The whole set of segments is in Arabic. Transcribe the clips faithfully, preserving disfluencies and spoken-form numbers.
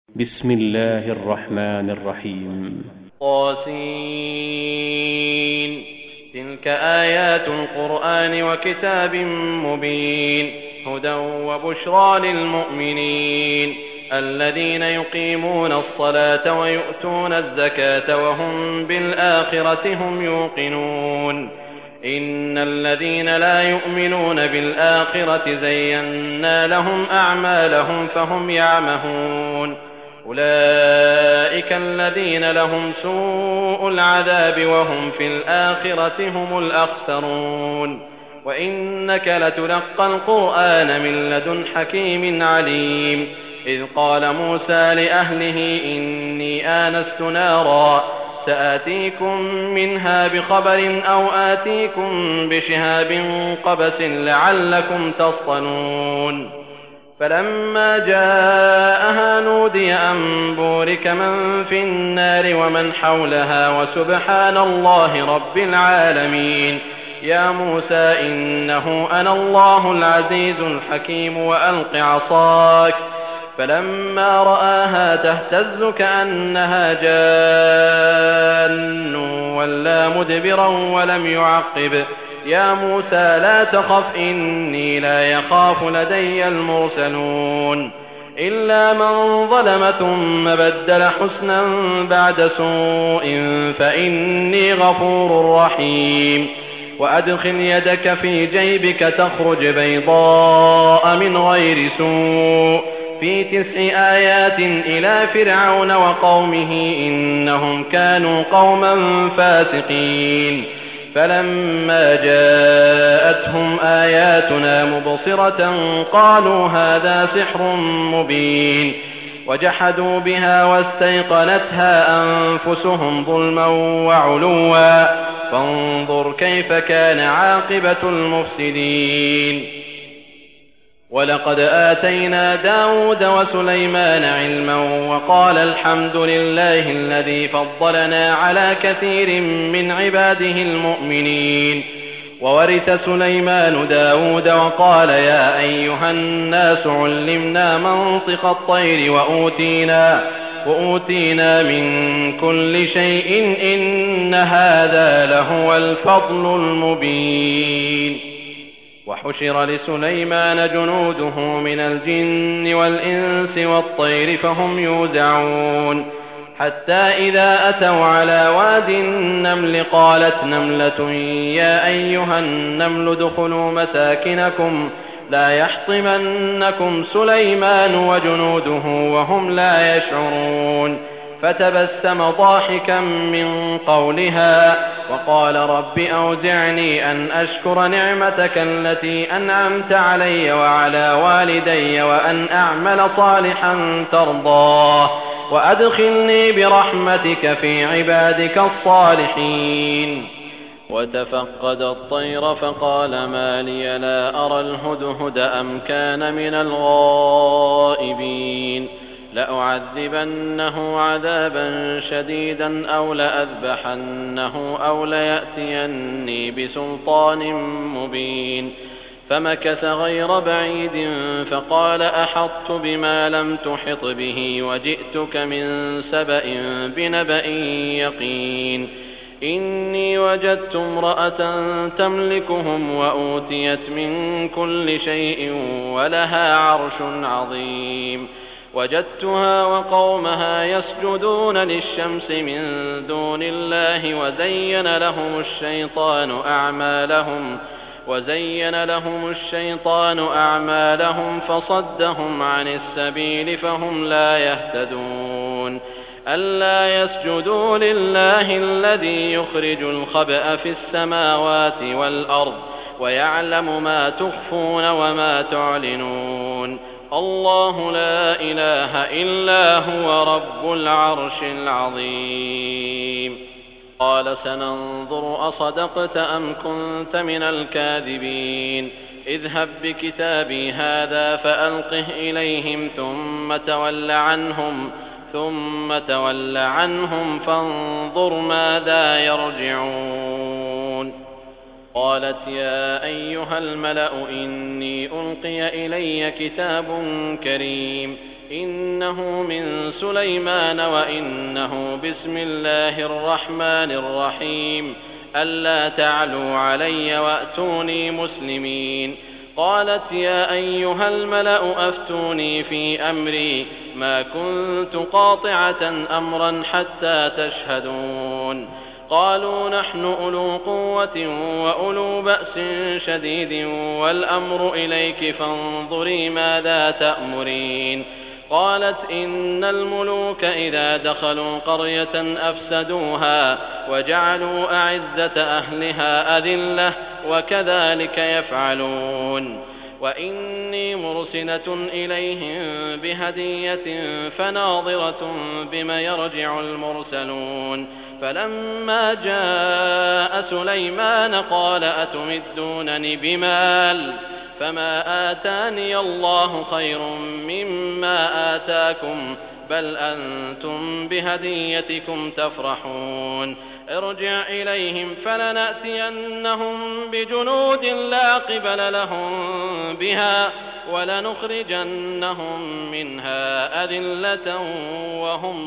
بسم الله الرحمن الرحيم. طاسين. تلك آيات القرآن وكتاب مبين، هدى وبشرى للمؤمنين الذين يقيمون الصلاة ويؤتون الزكاة وهم بالآخرة هم يوقنون. إن الذين لا يؤمنون بالآخرة زينا لهم أعمالهم فهم يعمهون. أولئك الذين لهم سوء العذاب وهم في الآخرة هم الأخسرون. وإنك لتلقى القرآن من لدن حكيم عليم. إذ قال موسى لأهله إني آنست نارا سآتيكم منها بخبر أو آتيكم بشهاب قبس لعلكم تصطلون. فلما جاءها نودي أن بورك من في النار ومن حولها وسبحان الله رب العالمين. يا موسى إنه أنا الله العزيز الحكيم وألق عصاك. فلما رآها تهتز كأنها جان ولا مدبرا ولم يعقب. يا موسى لا تخف إني لا يخاف لدي المرسلون. إلا من ظلم ثم بدل حسنا بعد سوء فإني غفور رحيم. وأدخل يدك في جيبك تخرج بيضاء من غير سوء في تسع آيات إلى فرعون وقومه إنهم كانوا قوما فاسقين. فلما جاءتهم آياتنا مبصرة قالوا هذا سحر مبين. وجحدوا بها واستيقنتها أنفسهم ظلما وعلوا فانظر كيف كان عاقبة المفسدين. ولقد آتينا داود وسليمان علما وقال الحمد لله الذي فضلنا على كثير من عباده المؤمنين. وورث سليمان داود وقال يا أيها الناس علمنا منطق الطير وأوتينا, وأوتينا من كل شيء إن هذا لهو الفضل المبين. وحشر لسليمان جنوده من الجن والإنس والطير فهم يوزعون. حتى إذا أتوا على واد النمل قالت نملة يا أيها النمل ادخلوا مساكنكم لا يحطمنكم سليمان وجنوده وهم لا يشعرون. فتبسم ضاحكا من قولها وقال رب أوزعني أن أشكر نعمتك التي أنعمت علي وعلى والدي وأن أعمل صالحا ترضاه وأدخلني برحمتك في عبادك الصالحين. وتفقد الطير فقال ما لي لا أرى الهدهد أم كان من الغائبين. لأعذبنه عذابا شديدا أو لأذبحنه أو ليأتيني بسلطان مبين. فمكث غير بعيد فقال أحطت بما لم تحط به وجئتك من سبأ بنبأ يقين. إني وجدت امرأة تملكهم وأوتيت من كل شيء ولها عرش عظيم. وجدتها وقومها يسجدون للشمس من دون الله وزين لهم الشيطان أعمالهم وزين لهم الشيطان أعمالهم فصدهم عن السبيل فهم لا يهتدون. ألا يسجدوا لله الذي يخرج الخبأ في السماوات والأرض ويعلم ما تخفون وما تعلنون. الله لا إله إلا هو رب العرش العظيم. قال سننظر أصدقت أم كنت من الكاذبين. اذهب بكتابي هذا فألقه إليهم ثم تول عنهم ثم تول عنهم فانظر ماذا يرجعون. قالت يا أيها الملأ إني ألقي إلي كتاب كريم إنه من سليمان وإنه بسم الله الرحمن الرحيم ألا تعلوا علي وأتوني مسلمين. قالت يا أيها الملأ أفتوني في أمري ما كنت قاطعة أمرا حتى تشهدون. قالوا نحن أولو قوة وأولو بأس شديد والأمر إليك فانظري ماذا تأمرين. قالت إن الملوك إذا دخلوا قرية أفسدوها وجعلوا أعزة أهلها أذلة وكذلك يفعلون. وإني مرسلة إليهم بهدية فناظرة بما يرجع المرسلون. فلما جاء سليمان قال أتمدونني بمال فما آتاني الله خير مما آتاكم بل أنتم بهديتكم تفرحون. ارجع إليهم فلنأتينهم بجنود لا قبل لهم بها ولنخرجنهم منها أذلة وهم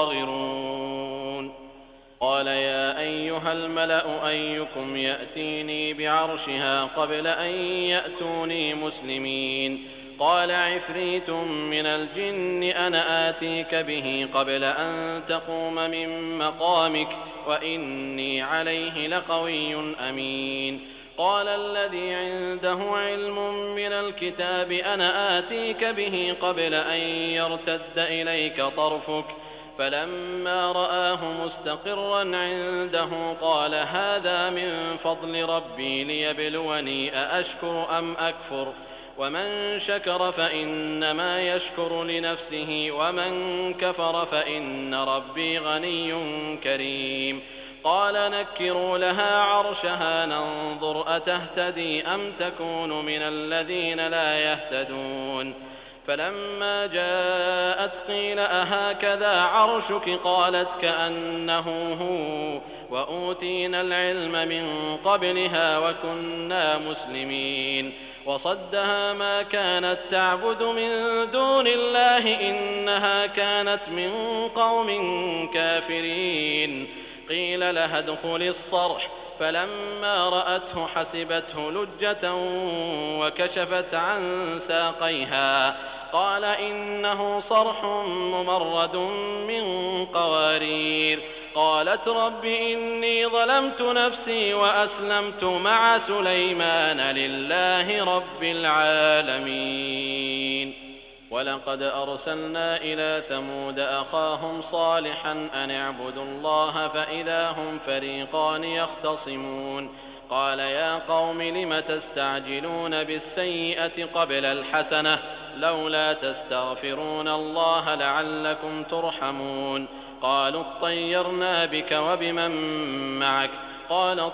صاغرون. قال يا أيها الملأ أيكم يأتيني بعرشها قبل أن يأتوني مسلمين. قال عفريت من الجن أنا آتيك به قبل أن تقوم من مقامك وإني عليه لقوي أمين. قال الذي عنده علم من الكتاب أنا آتيك به قبل أن يرتد إليك طرفك فلما رآه مستقرا عنده قال هذا من فضل ربي ليبلوني أأشكر أم أكفر ومن شكر فإنما يشكر لنفسه ومن كفر فإن ربي غني كريم. قال نكروا لها عرشها ننظر أتهتدي أم تكون من الذين لا يهتدون. فلما جاءت قيل أهكذا عرشك قالت كأنه هو وأوتينا العلم من قبلها وكنا مسلمين. وصدها ما كانت تعبد من دون الله إنها كانت من قوم كافرين. قيل لها ادخل الصرح فلما رأته حسبته لجة وكشفت عن ساقيها قال إنه صرح ممرد من قوارير. قالت رب إني ظلمت نفسي وأسلمت مع سليمان لله رب العالمين. ولقد أرسلنا إلى ثمود أخاهم صالحا أن اعبدوا الله فإذا هم فريقان يختصمون. قال يا قوم لم تستعجلون بالسيئة قبل الحسنة لولا تستغفرون الله لعلكم ترحمون. قالوا اطيرنا بك وبمن معك قال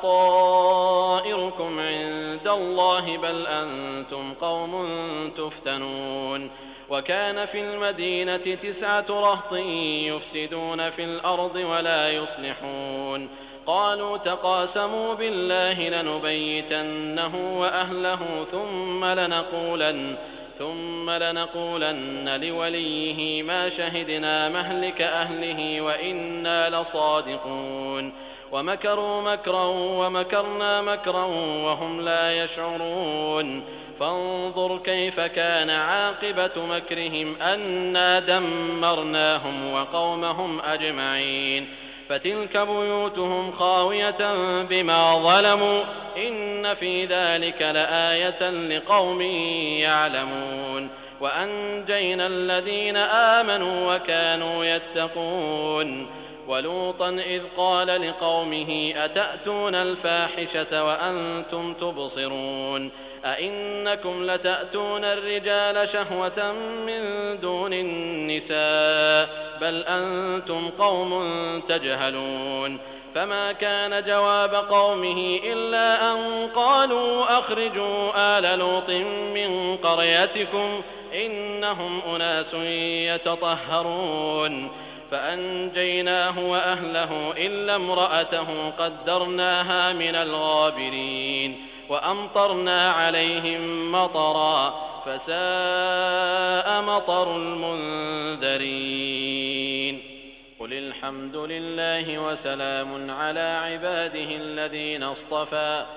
طائركم عند الله بل أنتم قوم تفتنون. وكان في المدينة تسعة رهط يفسدون في الأرض ولا يصلحون. قالوا تقاسموا بالله لنبيتنه وأهله ثم لنقولن ثم لنقولن لوليه ما شهدنا مهلك أهله وإنا لصادقون. ومكروا مكرا ومكرنا مكرا وهم لا يشعرون. فانظر كيف كان عاقبة مكرهم أنا دمرناهم وقومهم أجمعين. فتلك بيوتهم خاوية بما ظلموا إن في ذلك لآية لقوم يعلمون. وأنجينا الذين آمنوا وكانوا يتقون. ولوطا إذ قال لقومه أتأتون الفاحشة وأنتم تبصرون أئنكم لتأتون الرجال شهوة من دون النساء بل أنتم قوم تجهلون. فما كان جواب قومه إلا أن قالوا أخرجوا آل لوط من قريتكم إنهم أناس يتطهرون. فأنجيناه وأهله إلا امرأته قدرناها من الغابرين. وأمطرنا عليهم مطرا فساء مطر المنذرين قل الحمد لله وسلام على عباده الذين اصطفى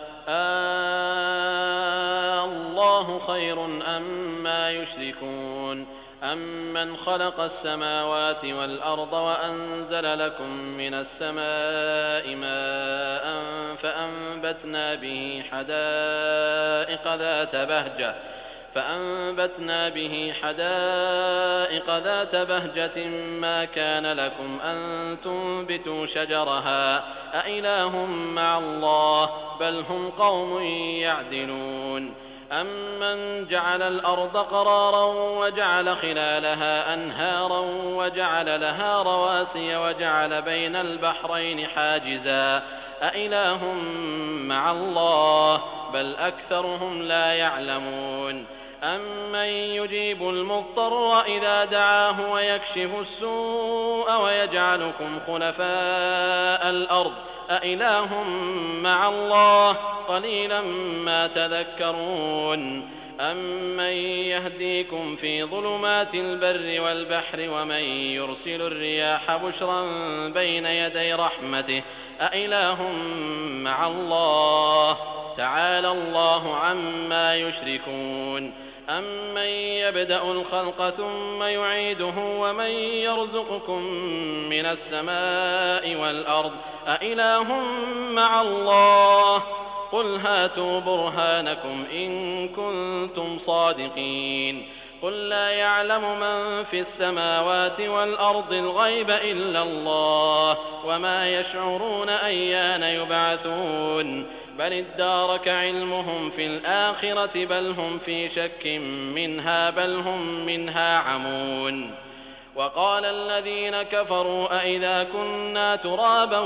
آه الله خير أما يشركون أمن خلق السماوات والأرض وأنزل لكم من السماء ماء فأنبتنا به حدائق ذات بهجة فأنبتنا به حدائق ذات بهجة ما كان لكم أن تنبتوا شجرها أإله مع الله بل هم قوم يعدلون أمن جعل الأرض قرارا وجعل خلالها أنهارا وجعل لها رواسي وجعل بين البحرين حاجزا أإله مع الله بل أكثرهم لا يعلمون أمن يجيب المضطر إذا دعاه ويكشف السوء ويجعلكم خلفاء الأرض أإله مع الله قليلا ما تذكرون أمن يهديكم في ظلمات البر والبحر ومن يرسل الرياح بشرا بين يدي رحمته أإله مع الله تعالى الله عما يشركون أمن يبدأ الخلق ثم يعيده ومن يرزقكم من السماء والأرض أإله مع الله قل هاتوا برهانكم إن كنتم صادقين قل لا يعلم من في السماوات والأرض الغيب إلا الله وما يشعرون أيان يبعثون بل ادارك علمهم في الآخرة بل هم في شك منها بل هم منها عمون وقال الذين كفروا أئذا كنا ترابا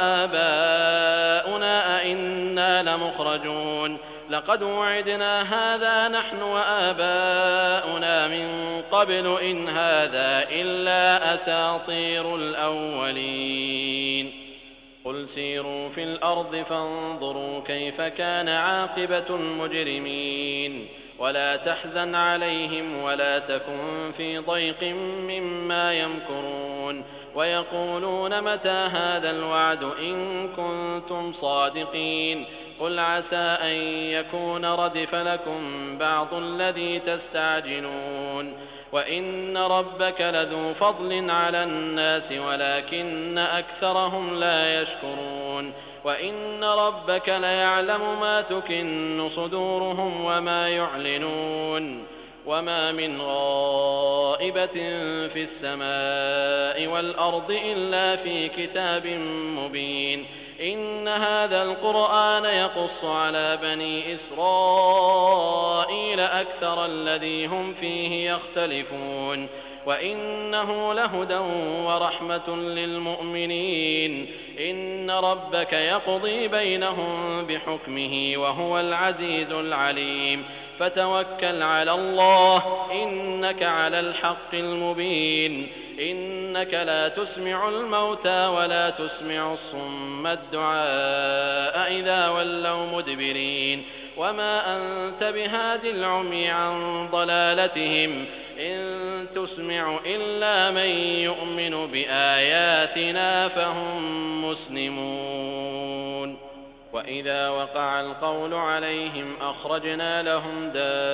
وآباؤنا أئنا لمخرجون لقد وعدنا هذا نحن وآباؤنا من قبل إن هذا إلا أساطير الأولين قل سيروا في الأرض فانظروا كيف كان عاقبة المجرمين ولا تحزن عليهم ولا تكن في ضيق مما يمكرون ويقولون متى هذا الوعد إن كنتم صادقين قل عسى أن يكون ردف لكم بعض الذي تستعجلون وإن ربك لذو فضل على الناس ولكن أكثرهم لا يشكرون وإن ربك ليعلم ما تكن صدورهم وما يعلنون وما من غائبة في السماء والأرض إلا في كتاب مبين إن هذا القرآن يقص على بني إسرائيل أكثر الذي هم فيه يختلفون وإنه لهدى ورحمة للمؤمنين إن ربك يقضي بينهم بحكمه وهو العزيز العليم فتوكل على الله إنك على الحق المبين إنك لا تسمع الموتى ولا تسمع الصم الدعاء إذا ولوا مدبرين وما أنت بهاد العمي عن ضلالتهم إن تسمع إلا من يؤمن بآياتنا فهم مسلمون وإذا وقع القول عليهم أخرجنا لهم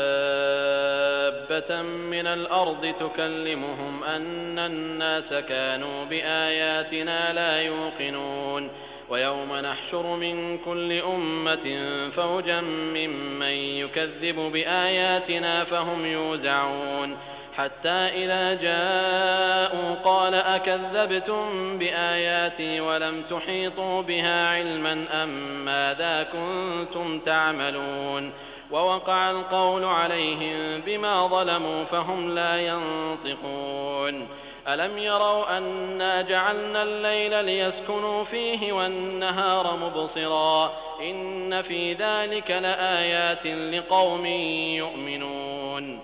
دابة من الأرض تكلمهم أن الناس كانوا بآياتنا لا يوقنون ويوم نحشر من كل أمة فوجا ممن يكذب بآياتنا فهم يوزعون حتى إذا جاءوا قال أكذبتم بآياتي ولم تحيطوا بها علما أم ماذا كنتم تعملون ووقع القول عليهم بما ظلموا فهم لا ينطقون ألم يروا أنا جعلنا الليل ليسكنوا فيه والنهار مبصرا إن في ذلك لآيات لقوم يؤمنون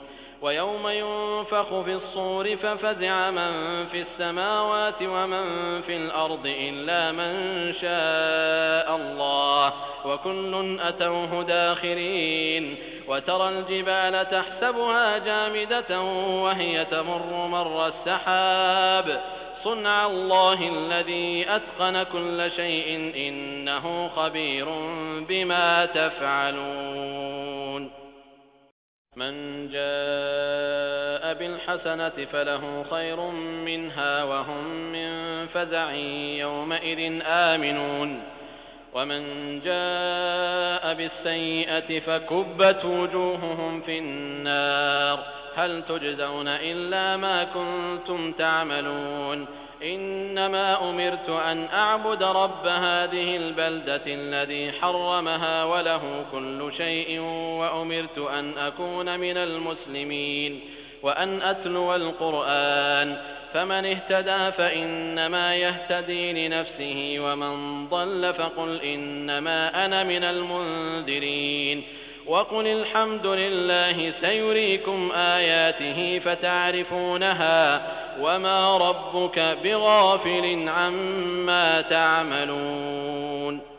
ويوم ينفخ في الصور ففزع من في السماوات ومن في الأرض إلا من شاء الله وكل أتوه داخرين وترى الجبال تحسبها جامدة وهي تمر مر السحاب صنع الله الذي أتقن كل شيء إنه خبير بما تفعلون من جاء بالحسنة فله خير منها وهم من فزع يومئذ آمنون ومن جاء بالسيئة فكبت وجوههم في النار هل تجزون إلا ما كنتم تعملون إنما أمرت أن أعبد رب هذه البلدة الذي حرمها وله كل شيء وأمرت أن أكون من المسلمين وأن أتلو القرآن فمن اهتدى فإنما يهتدي لنفسه ومن ضل فقل إنما أنا من المنذرين وقل الحمد لله سيريكم آياته فتعرفونها وما ربك بغافل عما تعملون